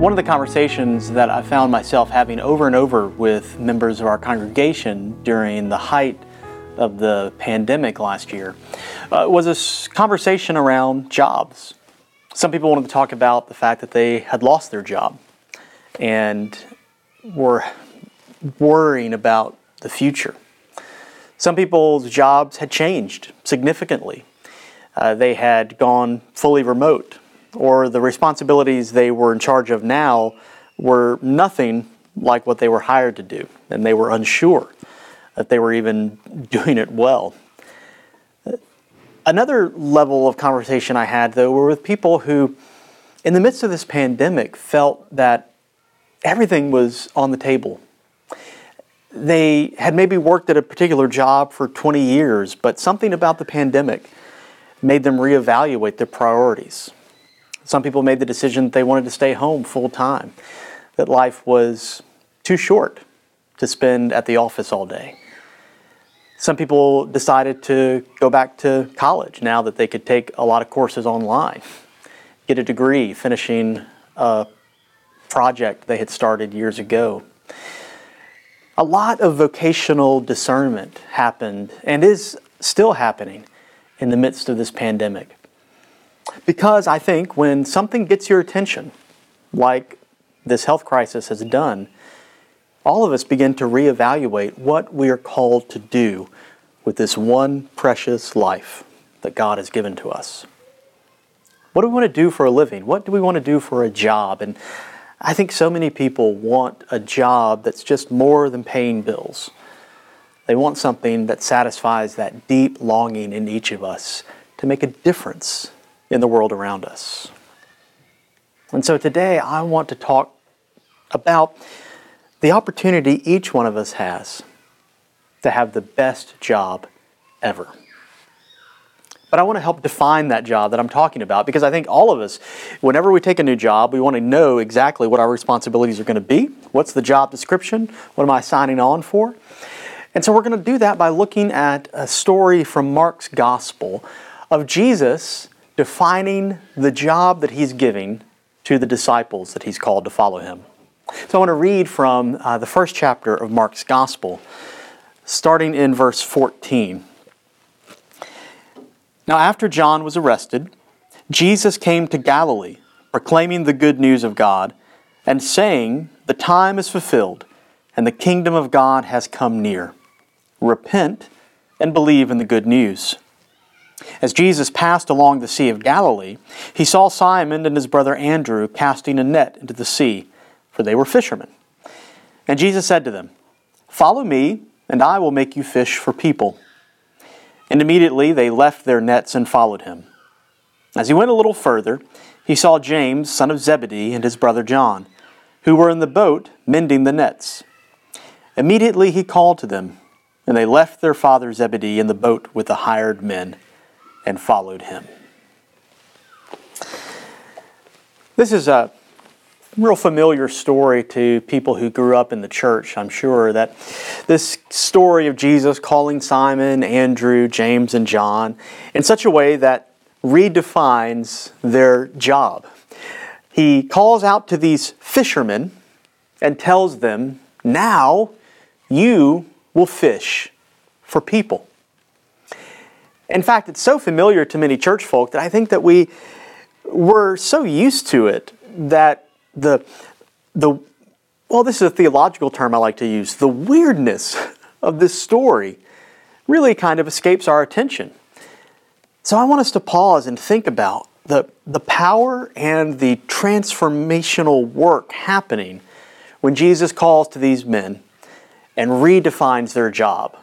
One of the conversations that I found myself having over and over with members of our congregation during the height of the pandemic last year was a conversation around jobs. Some people wanted to talk about the fact that they had lost their job and were worrying about the future. Some people's jobs had changed significantly. They had gone fully remote, or the responsibilities they were in charge of now were nothing like what they were hired to do, and they were unsure that they were even doing it well. Another level of conversation I had, though, were with people who, in the midst of this pandemic, felt that everything was on the table. They had maybe worked at a particular job for 20 years, but something about the pandemic made them reevaluate their priorities. Some people made the decision that they wanted to stay home full time, that life was too short to spend at the office all day. Some people decided to go back to college now that they could take a lot of courses online, get a degree, finishing a project they had started years ago. A lot of vocational discernment happened and is still happening in the midst of this pandemic. Because I think when something gets your attention, like this health crisis has done, all of us begin to reevaluate what we are called to do with this one precious life that God has given to us. What do we want to do for a living? What do we want to do for a job? And I think so many people want a job that's just more than paying bills. They want something that satisfies that deep longing in each of us to make a difference in the world around us. And so today I want to talk about the opportunity each one of us has to have the best job ever. But I want to help define that job that I'm talking about, because I think all of us, whenever we take a new job, we want to know exactly what our responsibilities are going to be. What's the job description? What am I signing on for? And so we're going to do that by looking at a story from Mark's Gospel of Jesus defining the job that he's giving to the disciples that he's called to follow him. So I want to read from the first chapter of Mark's Gospel, starting in verse 14. Now after John was arrested, Jesus came to Galilee, proclaiming the good news of God, and saying, "The time is fulfilled, and the kingdom of God has come near. Repent and believe in the good news." As Jesus passed along the Sea of Galilee, he saw Simon and his brother Andrew casting a net into the sea, for they were fishermen. And Jesus said to them, "Follow me, and I will make you fish for people." And immediately they left their nets and followed him. As he went a little further, he saw James, son of Zebedee, and his brother John, who were in the boat mending the nets. Immediately he called to them, and they left their father Zebedee in the boat with the hired men and followed him. This is a real familiar story to people who grew up in the church, I'm sure, that this story of Jesus calling Simon, Andrew, James, and John in such a way that redefines their job. He calls out to these fishermen and tells them, "Now you will fish for people." In fact, it's so familiar to many church folk that I think that we were so used to it that this is a theological term I like to use, the weirdness of this story really kind of escapes our attention. So I want us to pause and think about the power and the transformational work happening when Jesus calls to these men and redefines their job.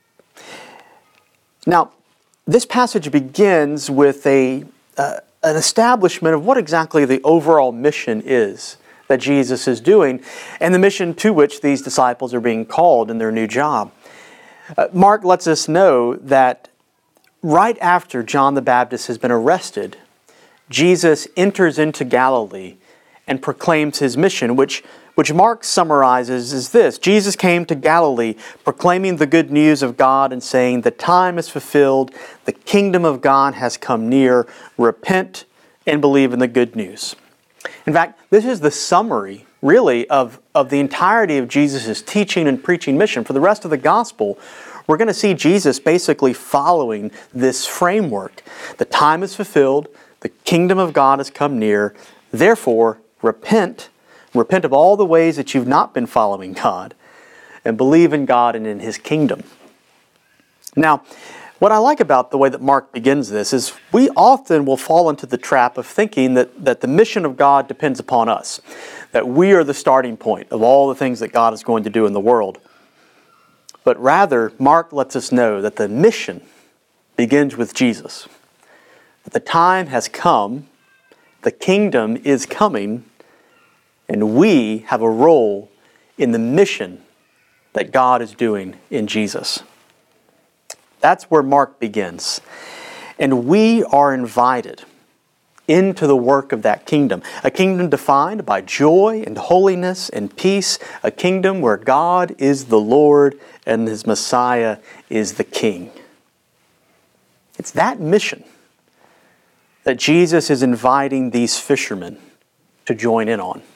Now, this passage begins with an establishment of what exactly the overall mission is that Jesus is doing, and the mission to which these disciples are being called in their new job. Mark lets us know that right after John the Baptist has been arrested, Jesus enters into Galilee and proclaims his mission, which Mark summarizes as this: Jesus came to Galilee, proclaiming the good news of God and saying, "The time is fulfilled, the kingdom of God has come near. Repent and believe in the good news." In fact, this is the summary, really, of the entirety of Jesus' teaching and preaching mission. For the rest of the gospel, we're going to see Jesus basically following this framework. The time is fulfilled. The kingdom of God has come near. Therefore, repent. Repent of all the ways that you've not been following God, and believe in God and in His kingdom. Now, what I like about the way that Mark begins this is we often will fall into the trap of thinking that the mission of God depends upon us, that we are the starting point of all the things that God is going to do in the world. But rather, Mark lets us know that the mission begins with Jesus. That the time has come, the kingdom is coming, and we have a role in the mission that God is doing in Jesus. That's where Mark begins. And we are invited into the work of that kingdom. A kingdom defined by joy and holiness and peace. A kingdom where God is the Lord and His Messiah is the King. It's that mission that Jesus is inviting these fishermen to join in on.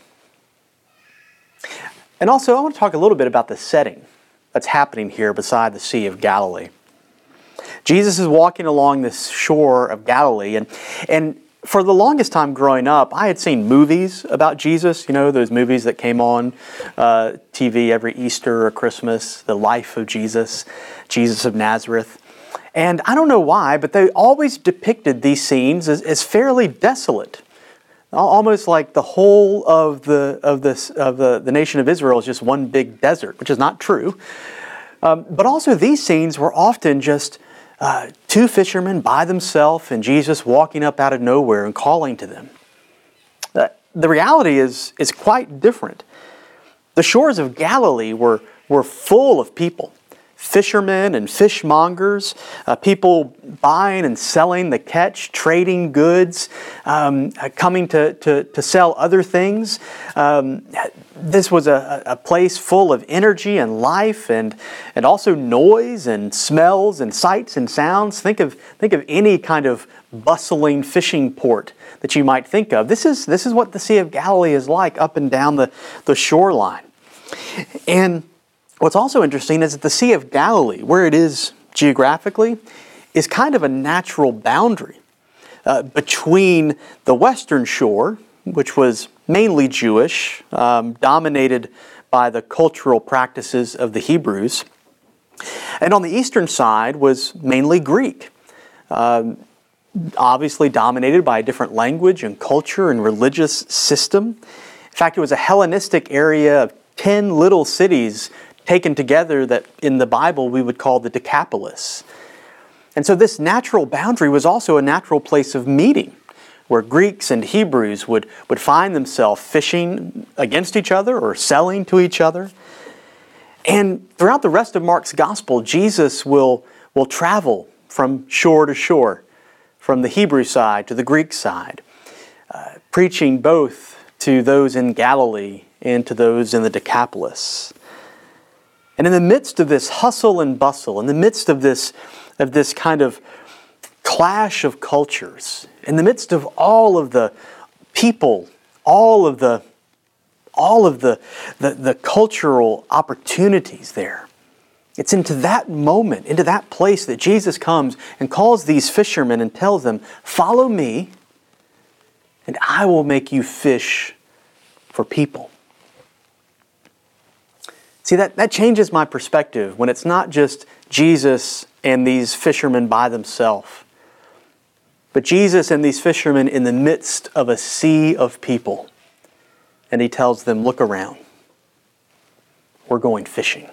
And also, I want to talk a little bit about the setting that's happening here beside the Sea of Galilee. Jesus is walking along this shore of Galilee, and for the longest time growing up, I had seen movies about Jesus, those movies that came on TV every Easter or Christmas, the life of Jesus, Jesus of Nazareth. And I don't know why, but they always depicted these scenes as fairly desolate. Almost like the whole of the nation of Israel is just one big desert, which is not true. But also these scenes were often just two fishermen by themselves and Jesus walking up out of nowhere and calling to them. The reality is quite different. The shores of Galilee were full of people. Fishermen and fishmongers, people buying and selling the catch, trading goods, coming to sell other things. This was a place full of energy and life and also noise and smells and sights and sounds. Think of any kind of bustling fishing port that you might think of. This is what the Sea of Galilee is like up and down the shoreline. And what's also interesting is that the Sea of Galilee, where it is geographically, is kind of a natural boundary between the western shore, which was mainly Jewish, dominated by the cultural practices of the Hebrews, and on the eastern side was mainly Greek, obviously dominated by a different language and culture and religious system. In fact, it was a Hellenistic area of 10 little cities taken together that in the Bible we would call the Decapolis. And so this natural boundary was also a natural place of meeting, where Greeks and Hebrews would find themselves fishing against each other or selling to each other. And throughout the rest of Mark's Gospel, Jesus will travel from shore to shore, from the Hebrew side to the Greek side, preaching both to those in Galilee and to those in the Decapolis. And in the midst of this hustle and bustle, in the midst of this kind of clash of cultures, in the midst of all of the people, all of the cultural opportunities there, it's into that moment, into that place that Jesus comes and calls these fishermen and tells them, "Follow me, and I will make you fish for people." See, that changes my perspective when it's not just Jesus and these fishermen by themselves, but Jesus and these fishermen in the midst of a sea of people. And He tells them, "Look around. We're going fishing."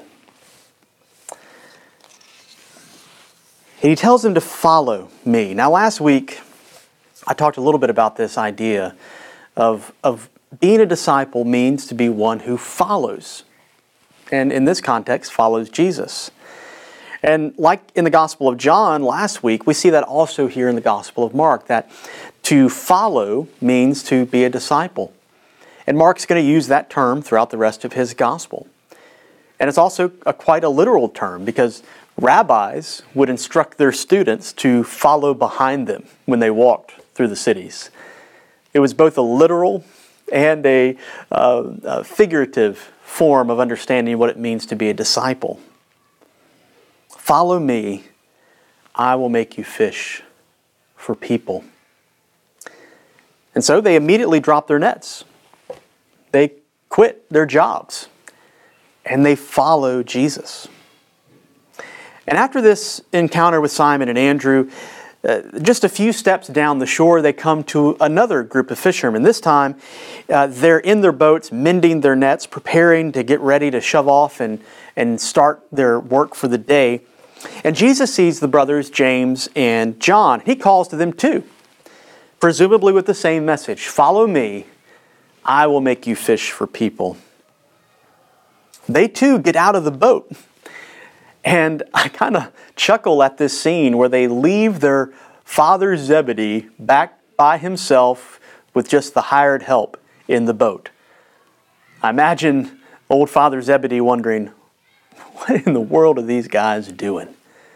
And He tells them to follow me. Now, last week, I talked a little bit about this idea of being a disciple means to be one who follows. And in this context, follows Jesus. And like in the Gospel of John last week, we see that also here in the Gospel of Mark, that to follow means to be a disciple. And Mark's going to use that term throughout the rest of his Gospel. And it's also quite a literal term, because rabbis would instruct their students to follow behind them when they walked through the cities. It was both a literal and a figurative form of understanding what it means to be a disciple. Follow me, I will make you fish for people. And so they immediately drop their nets. They quit their jobs and they follow Jesus. And after this encounter with Simon and Andrew, just a few steps down the shore, they come to another group of fishermen. This time, they're in their boats, mending their nets, preparing to get ready to shove off and start their work for the day. And Jesus sees the brothers, James and John. He calls to them too, presumably with the same message. Follow me, I will make you fish for people. They too get out of the boat. And I kind of chuckle at this scene where they leave their father Zebedee back by himself with just the hired help in the boat. I imagine old Father Zebedee wondering, what in the world are these guys doing?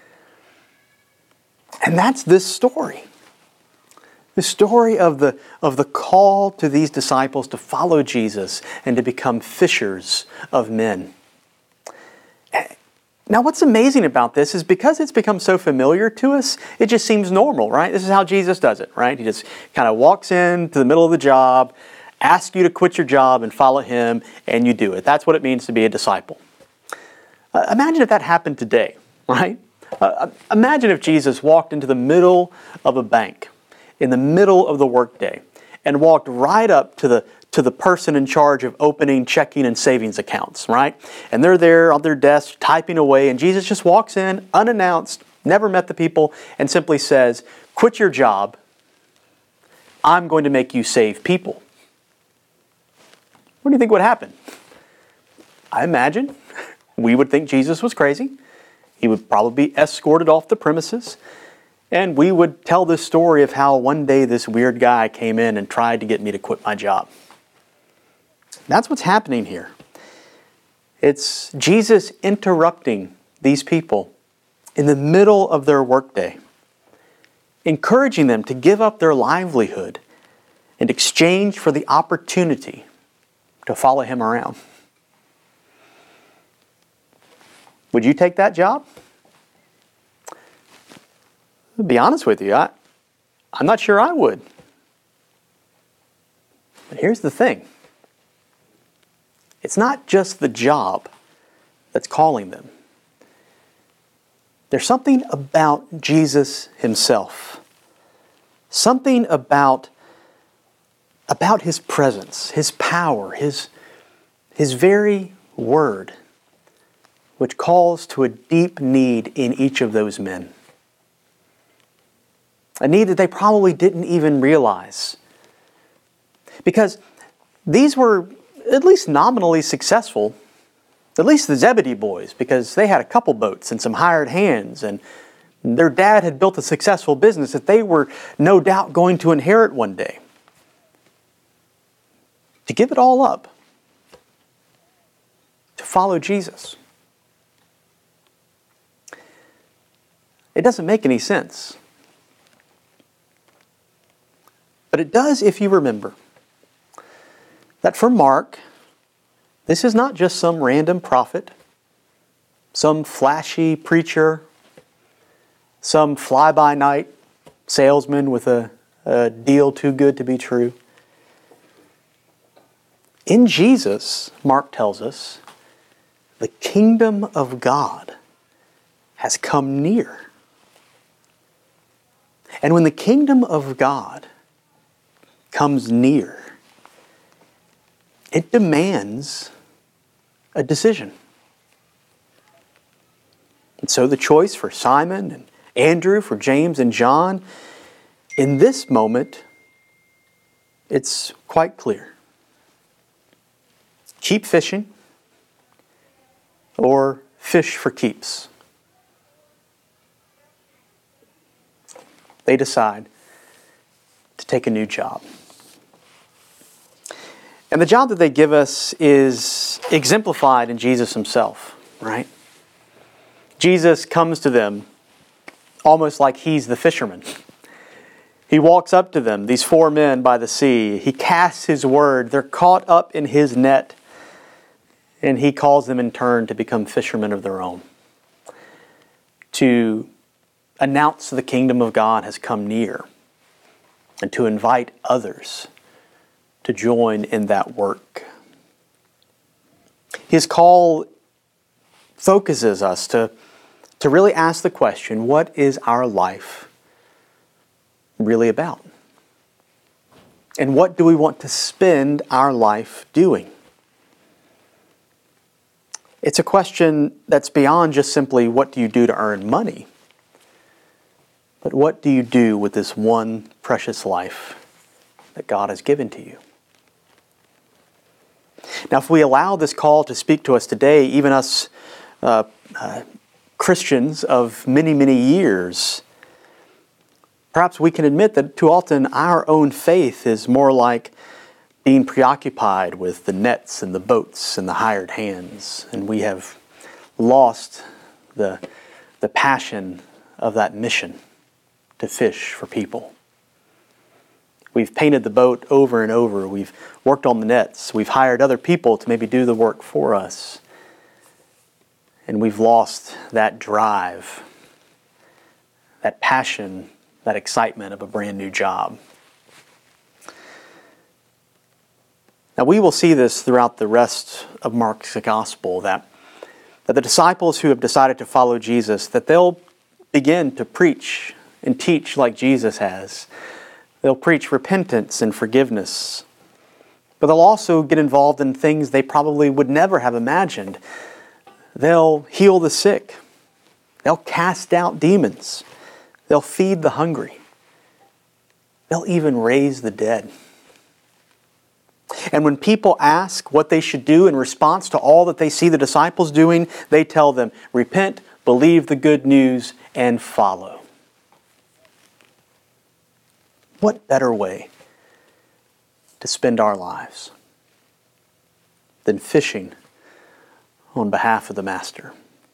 And that's this story. The story of the call to these disciples to follow Jesus and to become fishers of men. Now, what's amazing about this is because it's become so familiar to us, it just seems normal, right? This is how Jesus does it, right? He just kind of walks into the middle of the job, asks you to quit your job and follow Him, and you do it. That's what it means to be a disciple. Imagine if that happened today, right? Imagine if Jesus walked into the middle of a bank, in the middle of the workday, and walked right up to the person in charge of opening checking and savings accounts, right? And they're there on their desk typing away, and Jesus just walks in unannounced, never met the people, and simply says, quit your job. I'm going to make you save people. What do you think would happen? I imagine we would think Jesus was crazy. He would probably be escorted off the premises. And we would tell this story of how one day this weird guy came in and tried to get me to quit my job. That's what's happening here. It's Jesus interrupting these people in the middle of their workday, encouraging them to give up their livelihood in exchange for the opportunity to follow Him around. Would you take that job? To be honest with you, I'm not sure I would. But here's the thing. It's not just the job that's calling them. There's something about Jesus Himself. Something about His presence, His power, His very word, which calls to a deep need in each of those men. A need that they probably didn't even realize. Because these were at least nominally successful, at least the Zebedee boys, because they had a couple boats and some hired hands, and their dad had built a successful business that they were no doubt going to inherit one day. To give it all up, to follow Jesus. It doesn't make any sense. But it does if you remember that for Mark, this is not just some random prophet, some flashy preacher, some fly-by-night salesman with a deal too good to be true. In Jesus, Mark tells us, the kingdom of God has come near. And when the kingdom of God comes near, it demands a decision. And so the choice for Simon and Andrew, for James and John, in this moment, it's quite clear. Keep fishing or fish for keeps. They decide to take a new job. And the job that they give us is exemplified in Jesus Himself, right? Jesus comes to them almost like He's the fisherman. He walks up to them, these 4 men by the sea. He casts His word. They're caught up in His net. And He calls them in turn to become fishermen of their own, to announce the kingdom of God has come near, and to invite others to join in that work. His call focuses us to really ask the question, what is our life really about? And what do we want to spend our life doing? It's a question that's beyond just simply what do you do to earn money, but what do you do with this one precious life that God has given to you? Now, if we allow this call to speak to us today, even us Christians of many, many years, perhaps we can admit that too often our own faith is more like being preoccupied with the nets and the boats and the hired hands, and we have lost the passion of that mission to fish for people. We've painted the boat over and over. We've worked on the nets. We've hired other people to maybe do the work for us. And we've lost that drive, that passion, that excitement of a brand new job. Now we will see this throughout the rest of Mark's gospel, that the disciples who have decided to follow Jesus, that they'll begin to preach and teach like Jesus has. They'll preach repentance and forgiveness. But they'll also get involved in things they probably would never have imagined. They'll heal the sick. They'll cast out demons. They'll feed the hungry. They'll even raise the dead. And when people ask what they should do in response to all that they see the disciples doing, they tell them, repent, believe the good news, and follow. What better way to spend our lives than fishing on behalf of the Master?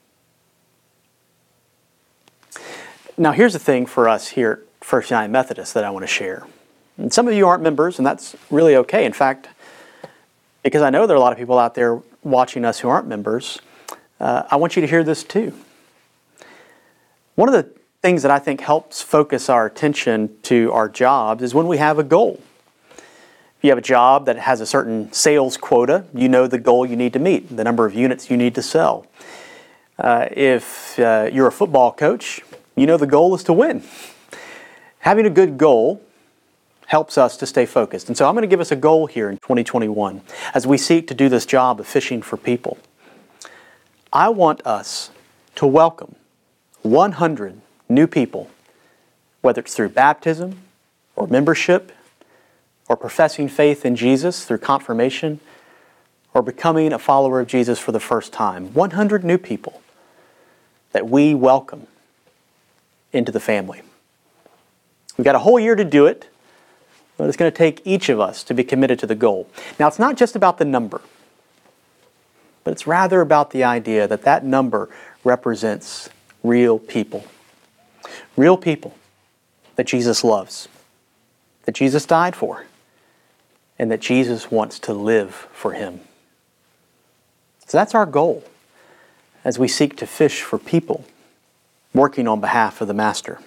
Now here's the thing for us here at First United Methodist that I want to share. And some of you aren't members, and that's really okay. In fact, because I know there are a lot of people out there watching us who aren't members, I want you to hear this too. One of the things that I think helps focus our attention to our jobs is when we have a goal. If you have a job that has a certain sales quota, you know the goal you need to meet, the number of units you need to sell. If you're a football coach, you know the goal is to win. Having a good goal helps us to stay focused. And so I'm going to give us a goal here in 2021 as we seek to do this job of fishing for people. I want us to welcome 100 new people, whether it's through baptism or membership or professing faith in Jesus through confirmation or becoming a follower of Jesus for the first time. 100 new people that we welcome into the family. We've got a whole year to do it, but it's going to take each of us to be committed to the goal. Now, it's not just about the number, but it's rather about the idea that that number represents real people. Real people that Jesus loves, that Jesus died for, and that Jesus wants to live for him. So that's our goal as we seek to fish for people, working on behalf of the Master.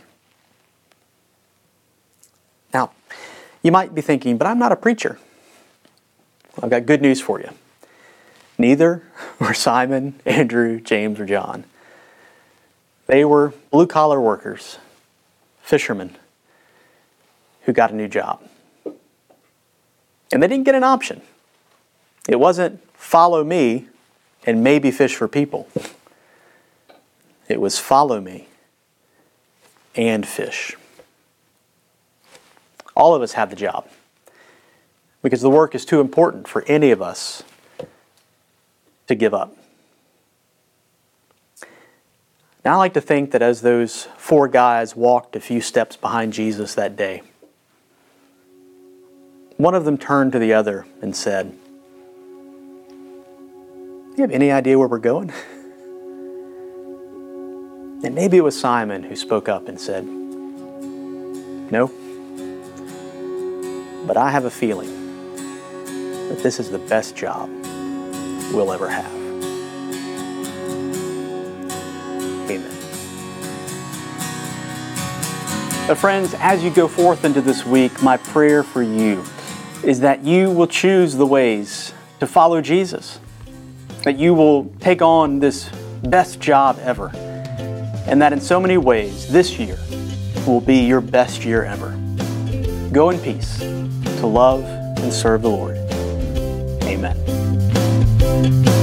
Now, you might be thinking, but I'm not a preacher. I've got good news for you. Neither were Simon, Andrew, James, or John. They were blue-collar workers, fishermen, who got a new job. And they didn't get an option. It wasn't follow me and maybe fish for people. It was follow me and fish. All of us have the job because the work is too important for any of us to give up. Now, I like to think that as those 4 guys walked a few steps behind Jesus that day, one of them turned to the other and said, "Do you have any idea where we're going?" And maybe it was Simon who spoke up and said, "No, but I have a feeling that this is the best job we'll ever have. Amen. But friends, as you go forth into this week, my prayer for you is that you will choose the ways to follow Jesus, that you will take on this best job ever, and that in so many ways this year will be your best year ever. Go in peace to love and serve the Lord. Amen.